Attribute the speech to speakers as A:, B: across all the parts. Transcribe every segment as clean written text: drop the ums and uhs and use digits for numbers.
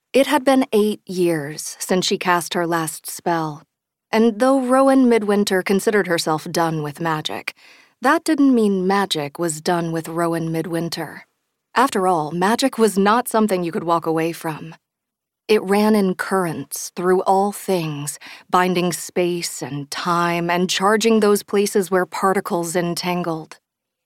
A: It had been 8 years since she cast her last spell, and though Rowan Midwinter considered herself done with magic, that didn't mean magic was done with Rowan Midwinter. After all, magic was not something you could walk away from. It ran in currents through all things, binding space and time and charging those places where particles entangled.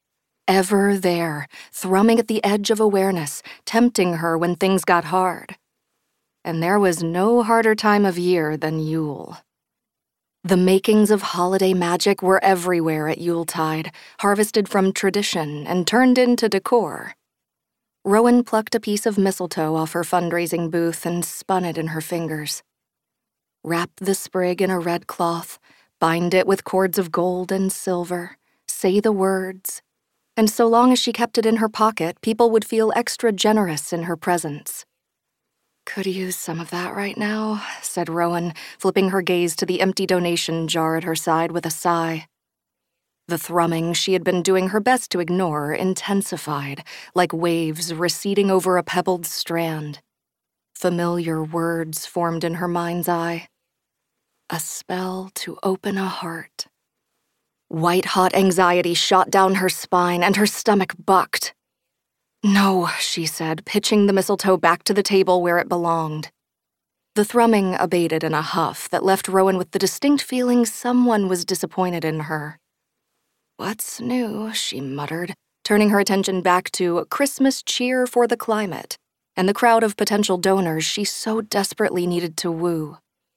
A: Ever there, thrumming at the edge of awareness, tempting her when things got hard. And there was no harder time of year than Yule. The makings of holiday magic were everywhere at Yuletide, harvested from tradition and turned into decor. Rowan plucked a piece of mistletoe off her fundraising booth and spun it in her fingers. Wrap the sprig in a red cloth, bind it with cords of gold and silver, say the words, and so long as she kept it in her pocket, people would feel extra generous in her presence. "Could use some of that right now," said Rowan, flipping her gaze to the empty donation jar at her side with a sigh. The thrumming she had been doing her best to ignore intensified, like waves receding over a pebbled strand. Familiar words formed in her mind's eye. A spell to open a heart. White-hot anxiety shot down her spine and her stomach bucked. "No," she said, pitching the mistletoe back to the table where it belonged. The thrumming abated in a huff that left Rowan with the distinct feeling someone was disappointed in her. "What's new?" she muttered, turning her attention back to Christmas cheer for the climate and the crowd of potential donors she so desperately needed to woo.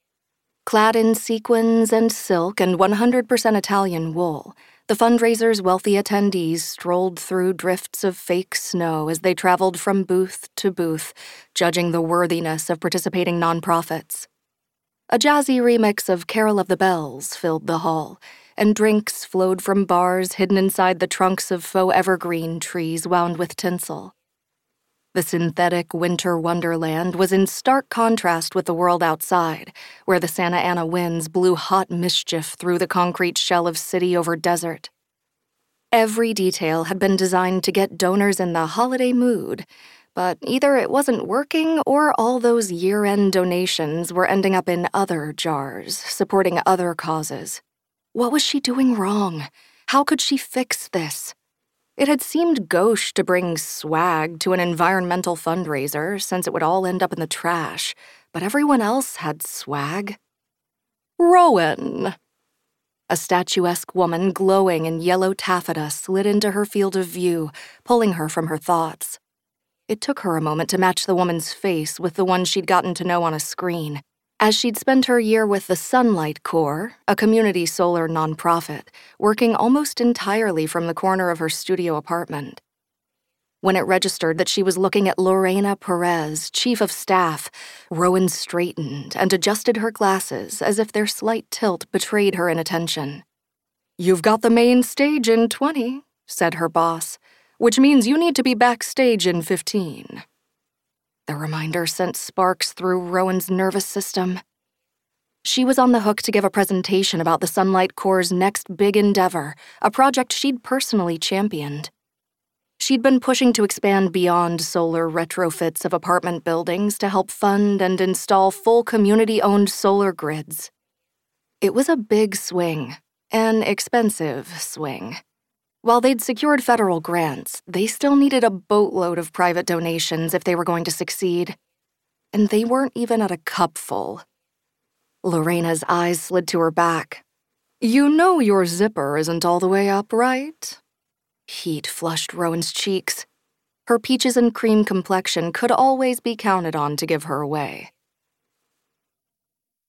A: Clad in sequins and silk and 100% Italian wool, the fundraiser's wealthy attendees strolled through drifts of fake snow as they traveled from booth to booth, judging the worthiness of participating nonprofits. A jazzy remix of Carol of the Bells filled the hall, and drinks flowed from bars hidden inside the trunks of faux evergreen trees wound with tinsel. The synthetic winter wonderland was in stark contrast with the world outside, where the Santa Ana winds blew hot mischief through the concrete shell of city over desert. Every detail had been designed to get donors in the holiday mood, but either it wasn't working or all those year-end donations were ending up in other jars, supporting other causes. What was she doing wrong? How could she fix this? It had seemed gauche to bring swag to an environmental fundraiser since it would all end up in the trash, but everyone else had swag. "Rowan!" A statuesque woman glowing in yellow taffeta slid into her field of view, pulling her from her thoughts. It took her a moment to match the woman's face with the one she'd gotten to know on a screen, as she'd spent her year with the Sunlight Corps, a community solar nonprofit, working almost entirely from the corner of her studio apartment. When it registered that she was looking at Lorena Perez, chief of staff, Rowan straightened and adjusted her glasses as if their slight tilt betrayed her inattention. "You've got the main stage in 20, said her boss, "which means you need to be backstage in 15. The reminder sent sparks through Rowan's nervous system. She was on the hook to give a presentation about the Sunlight Corps' next big endeavor, a project she'd personally championed. She'd been pushing to expand beyond solar retrofits of apartment buildings to help fund and install full community-owned solar grids. It was a big swing, an expensive swing. While they'd secured federal grants, they still needed a boatload of private donations if they were going to succeed. And they weren't even at a cupful. Lorena's eyes slid to her back. "You know your zipper isn't all the way up, right?" Heat flushed Rowan's cheeks. Her peaches and cream complexion could always be counted on to give her away.